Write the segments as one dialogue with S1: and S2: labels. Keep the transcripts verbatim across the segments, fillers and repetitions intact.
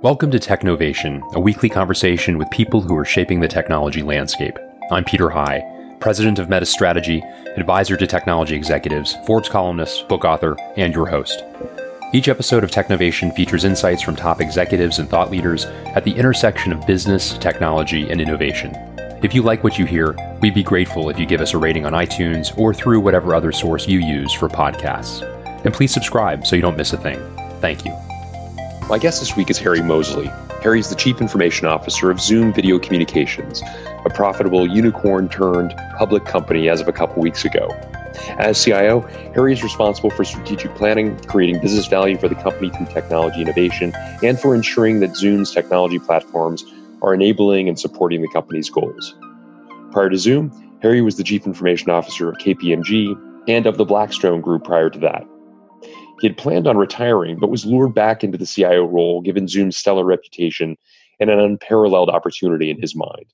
S1: Welcome to Technovation, a weekly conversation with people who are shaping the technology landscape. I'm Peter High, president of Meta Strategy, advisor to technology executives, Forbes columnist, book author, and your host. Each episode of Technovation features insights from top executives and thought leaders at the intersection of business, technology, and innovation. If you like what you hear, we'd be grateful if you give us a rating on iTunes or through whatever other source you use for podcasts. And please subscribe so you don't miss a thing. Thank you. My guest this week is Harry Moseley. Harry is the Chief Information Officer of Zoom Video Communications, a profitable unicorn-turned-public company as of a couple weeks ago. As C I O, Harry is responsible for strategic planning, creating business value for the company through technology innovation, and for ensuring that Zoom's technology platforms are enabling and supporting the company's goals. Prior to Zoom, Harry was the Chief Information Officer of K P M G and of the Blackstone Group prior to that. He had planned on retiring, but was lured back into the C I O role given Zoom's stellar reputation and an unparalleled opportunity in his mind.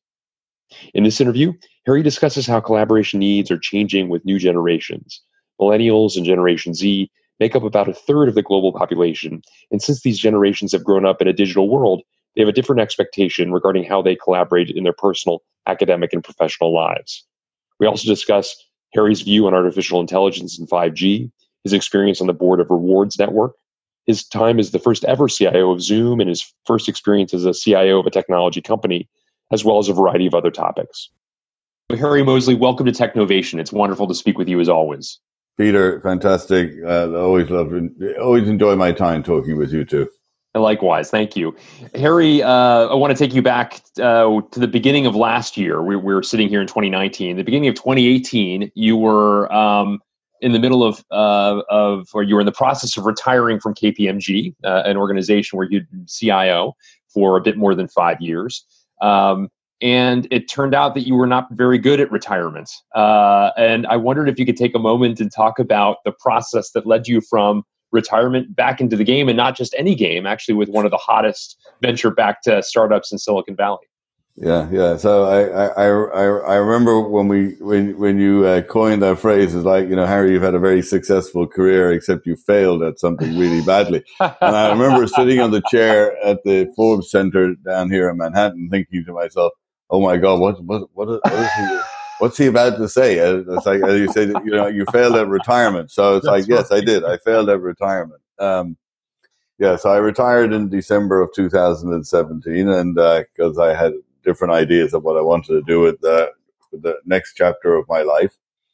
S1: In this interview, Harry discusses how collaboration needs are changing with new generations. Millennials and Generation Z make up about a third of the global population, and since these generations have grown up in a digital world, they have a different expectation regarding how they collaborate in their personal, academic, and professional lives. We also discuss Harry's view on artificial intelligence and five G, his experience on the board of Rewards Network, his time as the first ever C I O of Zoom, and his first experience as a C I O of a technology company, as well as a variety of other topics. Harry Moseley, welcome to Technovation. It's wonderful to speak with you as always.
S2: Peter, fantastic. Uh, always love, always enjoy my time talking with you too.
S1: Likewise, thank you. Harry, uh, I want to take you back uh, to the beginning of last year. We, we were sitting here in twenty nineteen. The beginning of twenty eighteen, you were um, in the middle of, uh, of, or you were in the process of retiring from K P M G, uh, an organization where you'd been C I O for a bit more than five years. Um, and it turned out that you were not very good at retirement. Uh, and I wondered if you could take a moment and talk about the process that led you from retirement back into the game, and not just any game, actually with one of the hottest venture-backed uh, startups in Silicon Valley.
S2: Yeah, yeah. So I, I, I, I remember when we, when, when you uh, coined that phrase, it's like, you know, Harry, you've had a very successful career, except you failed at something really badly. And I remember sitting on the chair at the Forbes Center down here in Manhattan, thinking to myself, "Oh my God, what, what, what, what is he? What's he about to say?" It's like, as you say, you know, you failed at retirement. So it's That's like, yes, right. I did. I failed at retirement. Um, yeah, so I retired in December of two thousand seventeen, and because uh, I had different ideas of what I wanted to do with the, with the next chapter of my life.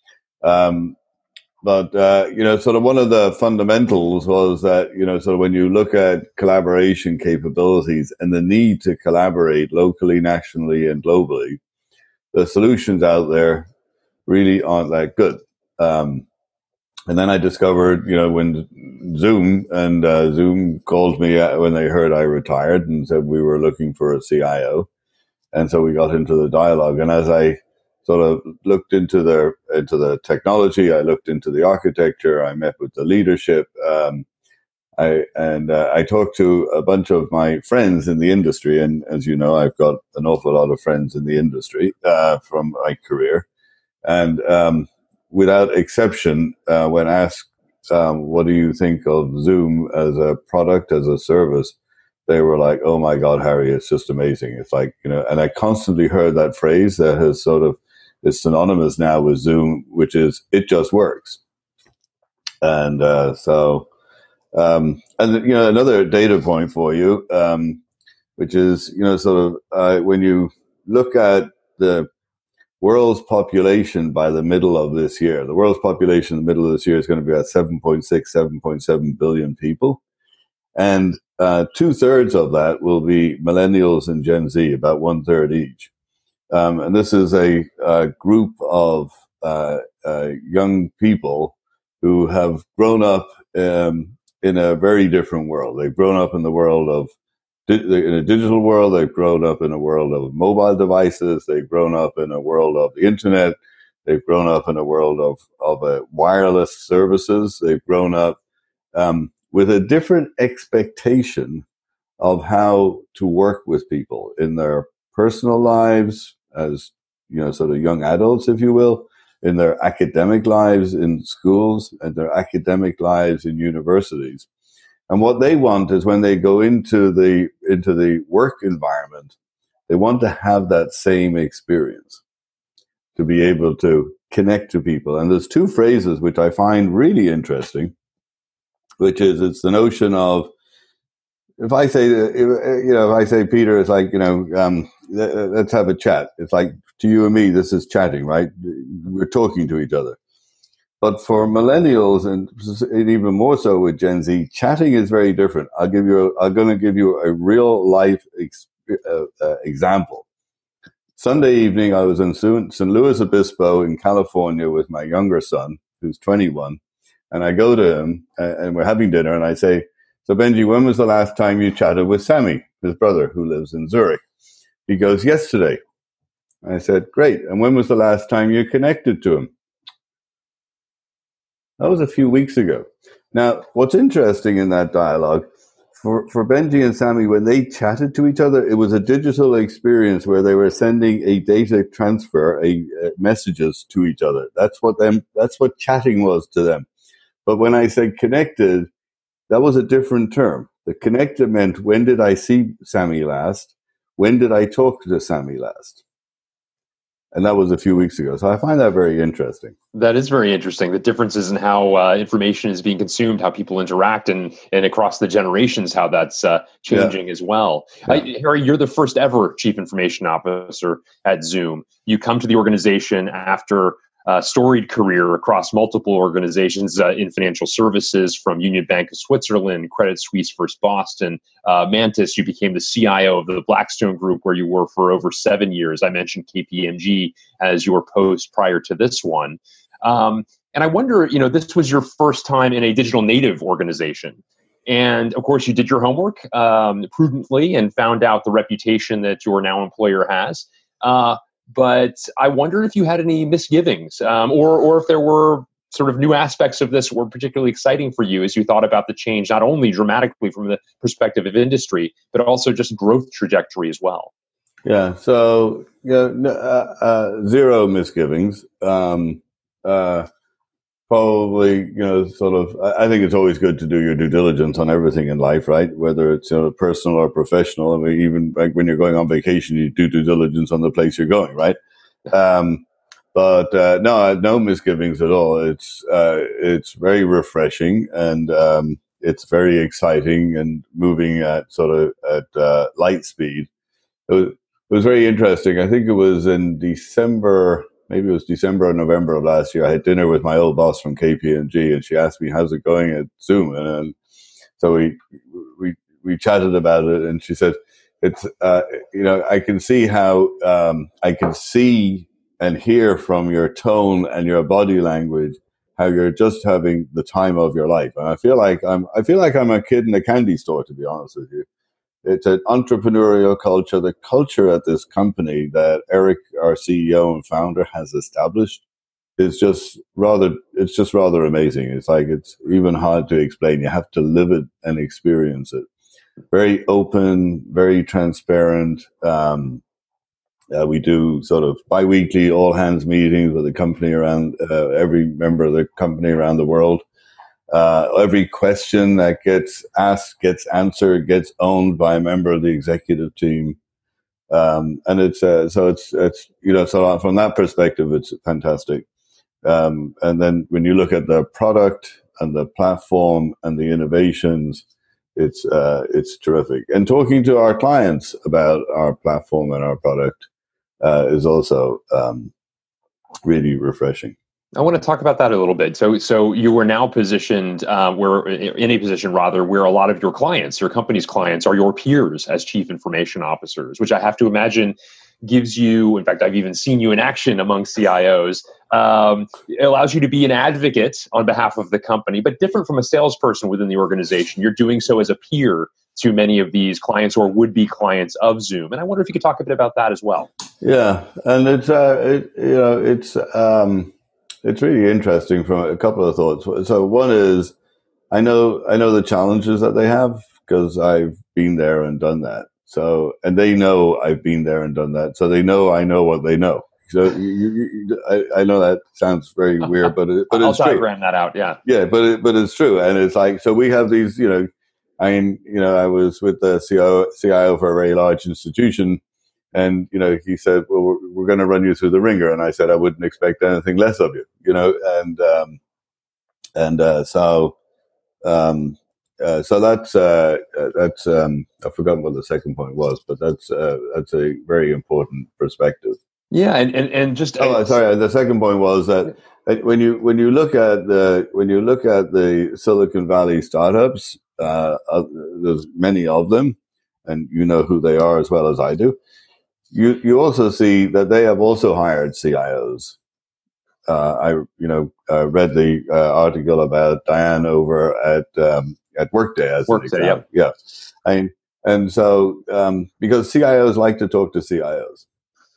S2: Um, but, uh, you know, sort of one of the fundamentals was that, you know, sort of when you look at collaboration capabilities and the need to collaborate locally, nationally, and globally, the solutions out there really aren't that good. Um, and then I discovered, you know, when Zoom and uh, Zoom called me when they heard I retired and said we were looking for a C I O. And so we got into the dialogue. And as I sort of looked into the, into the technology, I looked into the architecture, I met with the leadership, um, I, and uh, I talked to a bunch of my friends in the industry. And as you know, I've got an awful lot of friends in the industry uh, from my career. And um, without exception, uh, when asked, um, what do you think of Zoom as a product, as a service, they were like, "Oh my God, Harry, it's just amazing." It's like, you know, and I constantly heard that phrase that has sort of is synonymous now with Zoom, which is, it just works. And uh, so, Um, and, you know, another data point for you, um, which is, you know, sort of, uh, when you look at the world's population by the middle of this year, the world's population in the middle of this year is going to be at seven point six, seven point seven billion people. And, uh, two thirds of that will be millennials and Gen Z, about one third each. Um, and this is a, a group of, uh, uh, young people who have grown up, um, in a very different world. They've grown up in the world of, in a digital world. They've grown up in a world of mobile devices. They've grown up in a world of the internet. They've grown up in a world of, of uh, wireless services. They've grown up um, with a different expectation of how to work with people in their personal lives as, you know, sort of young adults, if you will, in their academic lives in schools and their academic lives in universities. And what they want is when they go into the into the work environment, they want to have that same experience, to be able to connect to people. And there's two phrases which I find really interesting, which is it's the notion of, if I say, you know, if I say, Peter, it's like, you know, um, let's have a chat. It's like, to you and me, this is chatting, right? We're talking to each other. But for millennials, and even more so with Gen Z, chatting is very different. I'll give you, a, I'm going to give you a real life ex, uh, uh, example. Sunday evening, I was in San Luis Obispo in California with my younger son, who's twenty-one. And I go to him uh, and we're having dinner, and I say, so Benji, when was the last time you chatted with Sammy, his brother, who lives in Zurich? He goes, yesterday. I said, great. And when was the last time you connected to him? That was a few weeks ago. Now, what's interesting in that dialogue, for, for Benji and Sammy, when they chatted to each other, it was a digital experience where they were sending a data transfer, a, uh, messages to each other. That's what them. That's what chatting was to them. But when I said connected, that was a different term. The connected meant, when did I see Sammy last? When did I talk to Sammy last? And that was a few weeks ago. So I find that very interesting.
S1: That is very interesting. The differences in how uh, information is being consumed, how people interact, and and across the generations, how that's uh, changing yeah. as well. Yeah. I, Harry, you're the first ever Chief Information Officer at Zoom. You come to the organization after a storied career across multiple organizations uh, in financial services, from Union Bank of Switzerland, Credit Suisse First Boston, uh, Mantis. You became the C I O of the Blackstone Group, where you were for over seven years. I mentioned K P M G as your post prior to this one. Um, and I wonder, you know, this was your first time in a digital native organization. And of course, you did your homework um, prudently and found out the reputation that your now employer has. Uh, But I wonder if you had any misgivings, um, or or if there were sort of new aspects of this were particularly exciting for you as you thought about the change, not only dramatically from the perspective of industry, but also just growth trajectory as well.
S2: Yeah. So yeah, uh, uh, zero misgivings. Um, uh, Probably, you know, sort of, I think it's always good to do your due diligence on everything in life, right? Whether it's, you know, personal or professional. I mean, even like when you're going on vacation, you do due diligence on the place you're going, right? Um, but uh, no, no misgivings at all. It's uh, it's very refreshing, and um, it's very exciting and moving at sort of at uh, light speed. It was, it was very interesting. I think it was in December. Maybe it was December or November of last year. I had dinner with my old boss from K P M G, and she asked me, how's it going at Zoom? And, and so we, we, we chatted about it, and she said, it's, uh, you know, I can see how, um, I can see and hear from your tone and your body language, how you're just having the time of your life. And I feel like I'm, I feel like I'm a kid in a candy store, to be honest with you. It's an entrepreneurial culture. The culture at this company that Eric, our C E O and founder, has established is just rather, it's just rather amazing. It's like, it's even hard to explain. You have to live it and experience it. Very open, very transparent. Um, uh, we do sort of bi-weekly all hands meetings with the company around, uh, every member of the company around the world. Uh, every question that gets asked, gets answered, gets owned by a member of the executive team. Um, and it's, uh, so it's, it's, you know, so from that perspective, it's fantastic. Um, and then when you look at the product and the platform and the innovations, it's, uh, it's terrific. And talking to our clients about our platform and our product, uh, is also, um, really refreshing.
S1: I want to talk about that a little bit. So, so you were now positioned, uh, where in a position rather where a lot of your clients, your company's clients, are your peers as chief information officers, which I have to imagine gives you. In fact, I've even seen you in action among C I Os. Um, it allows you to be an advocate on behalf of the company, but different from a salesperson within the organization. You're doing so as a peer to many of these clients or would-be clients of Zoom. And I wonder if you could talk a bit about that as well.
S2: Yeah, and it's uh, it, you know, it's. Um, It's really interesting from a couple of thoughts. So one is, I know I know the challenges that they have because I've been there and done that. So, and they know I've been there and done that. So they know I know what they know. So you, you, you, I, I know that sounds very weird, but it, but
S1: I'll
S2: it's true.
S1: I'll diagram that out. Yeah,
S2: yeah, but it, but it's true, and it's like so we have these, you know, I mean, you know, I was with the C I O for a very large institution, and, you know, he said, well, we're, we're going to run you through the ringer. And I said, I wouldn't expect anything less of you, you know, and, um, and, uh, so, um, uh, so that's, uh, that's, um, I've forgotten what the second point was, but that's, uh, that's a very important perspective.
S1: Yeah. And, and, and just,
S2: oh,
S1: uh,
S2: sorry. The second point was that when you, when you look at the, when you look at the Silicon Valley startups, uh, uh there's many of them, and you know who they are as well as I do. You you also see that they have also hired C I Os. Uh, I you know uh, read the uh, article about Diane over at um, at Workday as
S1: Workday,
S2: an example. Yeah, yeah. I mean, and so um, because C I Os like to talk to C I Os.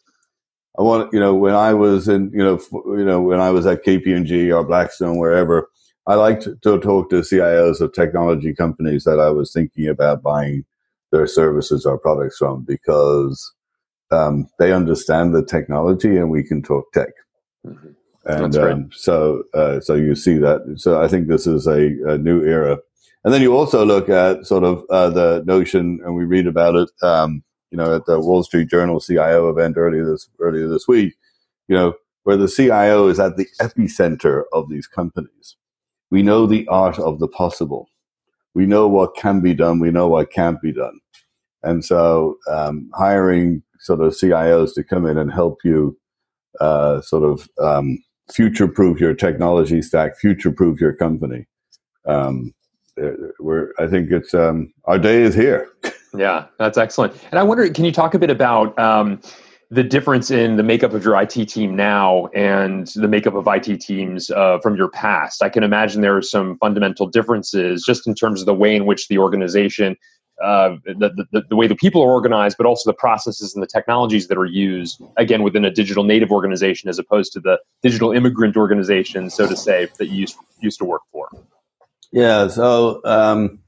S2: I want you know when I was in you know f- you know when I was at K P M G or Blackstone, wherever, I liked to, to talk to C I Os of technology companies that I was thinking about buying their services or products from, because Um, they understand the technology, and we can talk tech. Mm-hmm. And um, so, uh, so you see that. So I think this is a, a new era. And then you also look at sort of uh, the notion, and we read about it, um, you know, at the Wall Street Journal C I O event earlier this earlier this week. You know, where the C I O is at the epicenter of these companies. We know the art of the possible. We know what can be done. We know what can't be done. And so, um, hiring sort of C I Os to come in and help you uh, sort of um, future-proof your technology stack, future-proof your company. Um, we're, I think it's um, our day is here.
S1: Yeah, that's excellent. And I wonder, can you talk a bit about um, the difference in the makeup of your I T team now and the makeup of I T teams uh, from your past? I can imagine there are some fundamental differences just in terms of the way in which the organization Uh, the, the the way the people are organized, but also the processes and the technologies that are used, again, within a digital native organization as opposed to the digital immigrant organization, so to say, that you used, used to work for.
S2: Yeah, so um,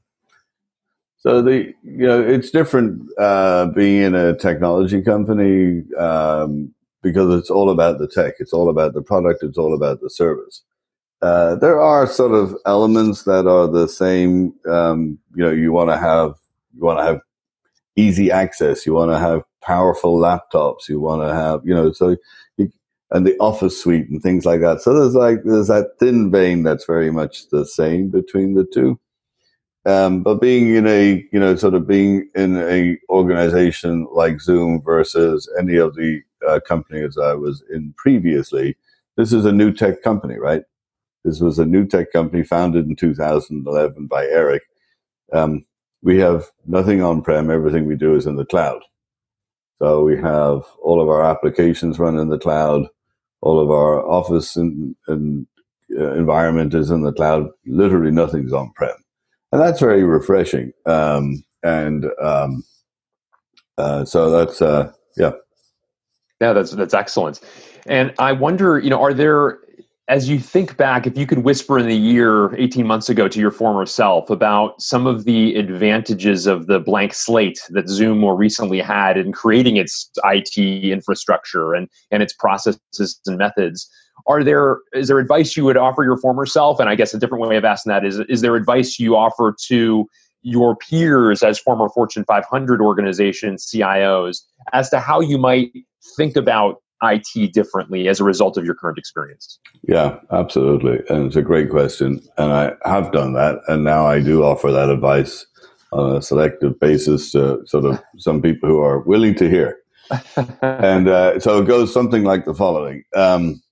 S2: so the you know it's different uh, being in a technology company um, because it's all about the tech, it's all about the product, it's all about the service. Uh, there are sort of elements that are the same. Um, you know, you want to have You want to have easy access. You want to have powerful laptops. You want to have, you know, so you, and the office suite and things like that. So there's like there's that thin vein that's very much the same between the two. Um, but being in a, you know, sort of being in a organization like Zoom versus any of the uh, companies I was in previously, this is a new tech company, right? This was a new tech company founded in two thousand eleven by Eric. Um, We have nothing on-prem. Everything we do is in the cloud. So we have all of our applications run in the cloud. All of our office and, and uh, environment is in the cloud. Literally nothing's on-prem. And that's very refreshing. Um, and um, uh, so that's, uh, yeah.
S1: Yeah, that's, that's excellent. And I wonder, you know, are there, as you think back, if you could whisper in the year eighteen months ago to your former self about some of the advantages of the blank slate that Zoom more recently had in creating its I T infrastructure and, and its processes and methods, are there, is there advice you would offer your former self? And I guess a different way of asking that is, is there advice you offer to your peers as former Fortune five hundred organization C I Os as to how you might think about I T differently as a result of your current experience?
S2: Yeah, absolutely. And it's a great question. And I have done that. And now I do offer that advice on a selective basis to sort of some people who are willing to hear. And uh, so it goes something like the following. Um,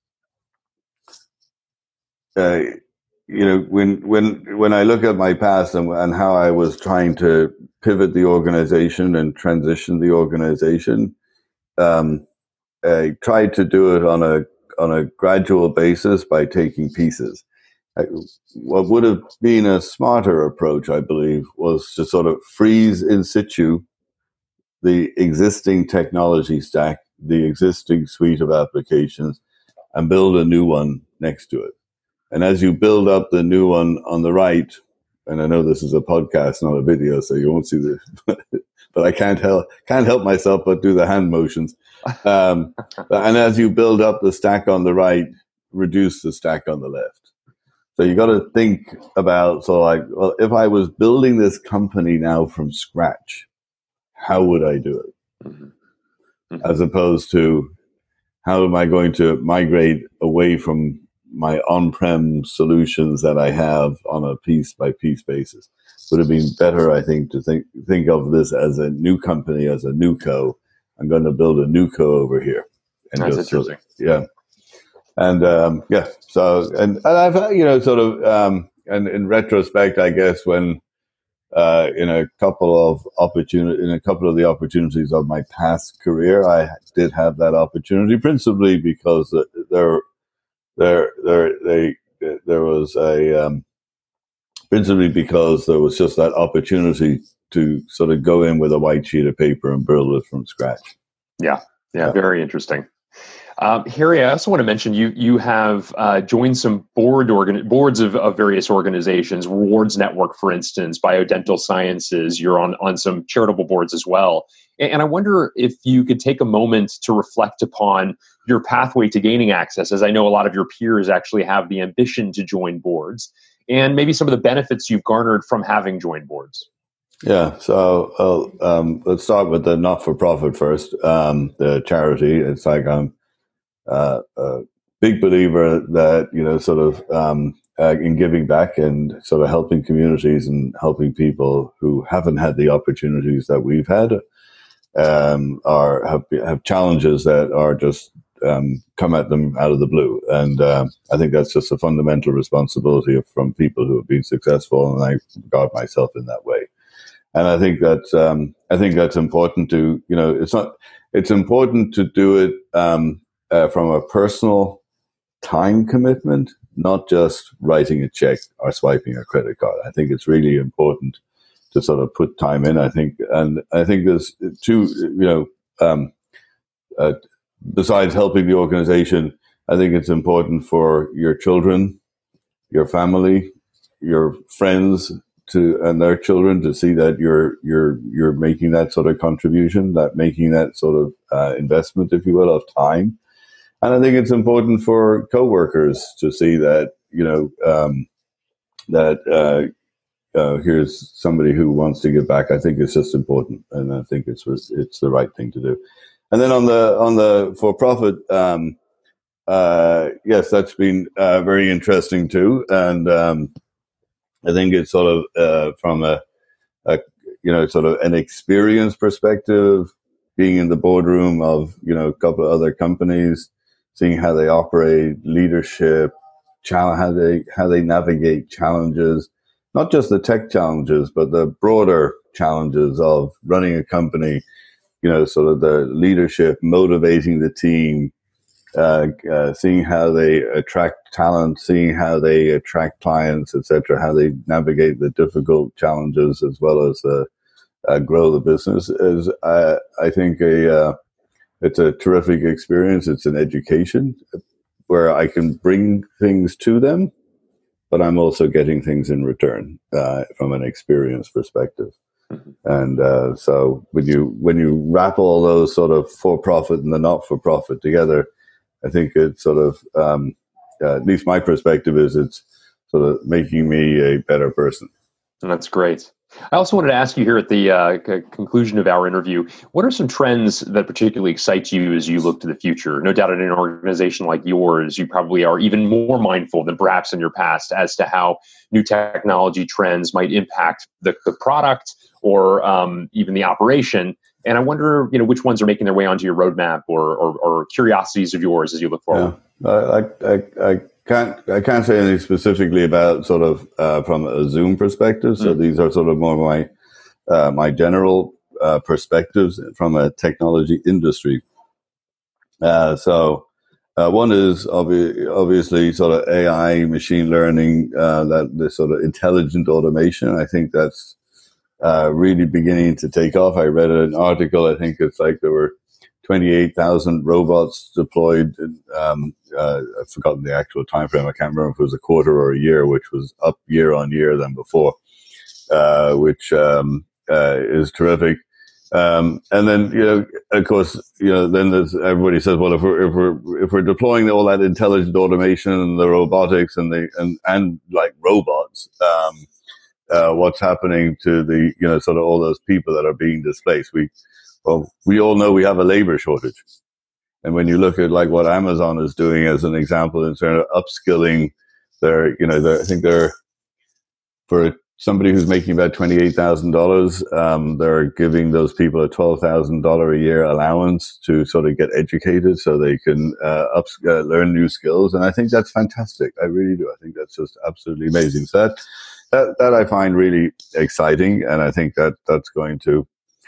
S2: uh, you know, when when when I look at my past and, and how I was trying to pivot the organization and transition the organization, um, I tried to do it on a on a gradual basis by taking pieces. I, what would have been a smarter approach, I believe, was to sort of freeze in situ the existing technology stack, the existing suite of applications, and build a new one next to it. And as you build up the new one on the right, and I know this is a podcast, not a video, so you won't see the, but I can't help can't help myself but do the hand motions. Um, and as you build up the stack on the right, reduce the stack on the left. So you got to think about, so like, well, if I was building this company now from scratch, how would I do it? Mm-hmm. Mm-hmm. As opposed to, how am I going to migrate away from my on-prem solutions that I have on a piece-by-piece basis? Would have been better, I think, to think think of this as a new company, as a new co. I'm going to build a new co over here.
S1: And That's just, interesting.
S2: Yeah. And, um, yeah, so, and, and I've, you know, sort of, um, and in retrospect, I guess, when, uh, in a couple of opportunity, in a couple of the opportunities of my past career, I did have that opportunity, principally because there, there, there, they, there was a, um, principally because there was just that opportunity to sort of go in with a white sheet of paper and build it from scratch.
S1: Yeah, yeah, yeah. Very interesting. Um, Harry, I also want to mention you you have uh, joined some board organ- boards of, of various organizations, Rewards Network, for instance, Biodental Sciences. You're on, on some charitable boards as well. And, and I wonder if you could take a moment to reflect upon your pathway to gaining access, as I know a lot of your peers actually have the ambition to join boards, and maybe some of the benefits you've garnered from having joined boards.
S2: Yeah, so uh, um, let's start with the not-for-profit first, um, the charity. It's like I'm uh, a big believer that, you know, sort of um, uh, in giving back and sort of helping communities and helping people who haven't had the opportunities that we've had, um, are have, have challenges that are just um, come at them out of the blue. And uh, I think that's just a fundamental responsibility from people who have been successful, and I regard myself in that way. And I think that um, I think that's important to, you know, it's not, it's important to do it um, uh, from a personal time commitment, not just writing a check or swiping a credit card. I think it's really important to sort of put time in. I think, and I think there's two, you know, um, uh, besides helping the organization, I think it's important for your children, your family, your friends, to and their children to see that you're you're you're making that sort of contribution, that making that sort of uh, investment, if you will, of time. And I think it's important for coworkers to see that, you know, um, that uh, uh, here's somebody who wants to give back. I think it's just important, and I think it's it's the right thing to do. And then on the on the for profit, um, uh, yes, that's been uh, very interesting too, and. Um, I think it's sort of uh, from a, a, you know, sort of an experience perspective, being in the boardroom of, you know, a couple of other companies, seeing how they operate, leadership, challenge, how they how they navigate challenges, not just the tech challenges, but the broader challenges of running a company. You know, sort of the leadership, motivating the team. Uh, uh, seeing how they attract talent, seeing how they attract clients, et cetera, how they navigate the difficult challenges as well as uh, uh, grow the business is, uh, I think, a uh, it's a terrific experience. It's an education where I can bring things to them, but I'm also getting things in return uh, from an experience perspective. Mm-hmm. And uh, so when you when you wrap all those sort of for-profit and the not-for-profit together, I think it's sort of, um, uh, at least my perspective is it's sort of making me a better person.
S1: That's great. I also wanted to ask you here at the uh, c- conclusion of our interview, what are some trends that particularly excite you as you look to the future? No doubt in an organization like yours, you probably are even more mindful than perhaps in your past as to how new technology trends might impact the, the product or um, even the operation. And I wonder, you know, which ones are making their way onto your roadmap or, or, or curiosities of yours as you look forward.
S2: Yeah, I, I, I can't I can't say anything specifically about sort of uh, from a Zoom perspective. So mm. these are sort of more my uh, my general uh, perspectives from a technology industry. Uh, so uh, one is obvi- obviously sort of A I, machine learning, uh, that this sort of intelligent automation. I think that's Uh, really beginning to take off. I read an article, I think it's like there were twenty-eight thousand robots deployed. Um, uh, I've forgotten the actual time frame. I can't remember if it was a quarter or a year, which was up year on year than before, uh, which um, uh, is terrific. Um, and then, you know, of course, you know, then there's, everybody says, well, if we're, if we're, if we're deploying all that intelligent automation and the robotics and the, and, and like robots, um, uh, what's happening to the, you know, sort of all those people that are being displaced? We, well, we all know we have a labor shortage. And when you look at like what Amazon is doing as an example in terms of upskilling their, you know, their, I think they're, for somebody who's making about twenty-eight thousand dollars, um, they're giving those people a twelve thousand dollars a year allowance to sort of get educated so they can uh, up, uh, learn new skills. And I think that's fantastic. I really do. I think that's just absolutely amazing. So that, that, that I find really exciting. And I think that that's going to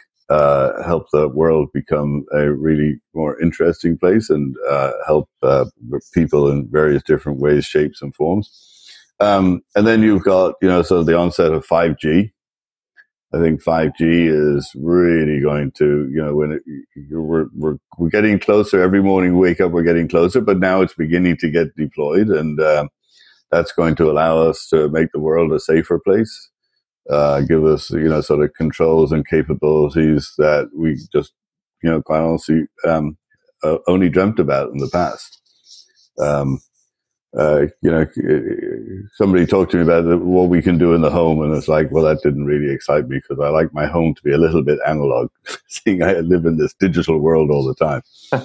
S2: uh, help the world become a really more interesting place and uh, help uh, people in various different ways, shapes, and forms. Um, and then you've got, you know, sort of the onset of five G. I think five G is really going to, you know, when it, we're, we're, we're getting closer every morning, we wake up, we're getting closer, but now it's beginning to get deployed. And, uh, that's going to allow us to make the world a safer place, uh, give us, you know, sort of controls and capabilities that we just, you know, quite honestly, um, uh, only dreamt about in the past. Um, Uh, you know, somebody talked to me about what we can do in the home, and it's like, well, that didn't really excite me because I like my home to be a little bit analog, seeing I live in this digital world all the time.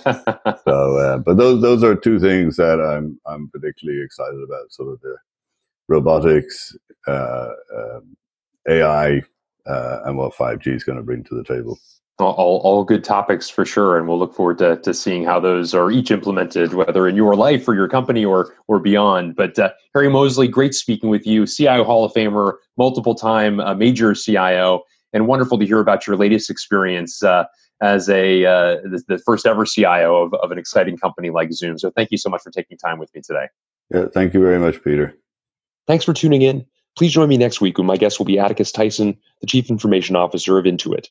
S2: so, uh, but those those are two things that I'm I'm particularly excited about: sort of the robotics, uh, uh, A I, uh, and what five G is going to bring to the table.
S1: All, all good topics for sure, and we'll look forward to, to seeing how those are each implemented, whether in your life or your company or or beyond. But uh, Harry Moseley, great speaking with you, C I O Hall of Famer, multiple time uh, major C I O, and wonderful to hear about your latest experience uh, as a uh, the, the first ever C I O of, of an exciting company like Zoom. So thank you so much for taking time with me today.
S2: Yeah, thank you very much, Peter.
S1: Thanks for tuning in. Please join me next week when my guest will be Atticus Tyson, the Chief Information Officer of Intuit.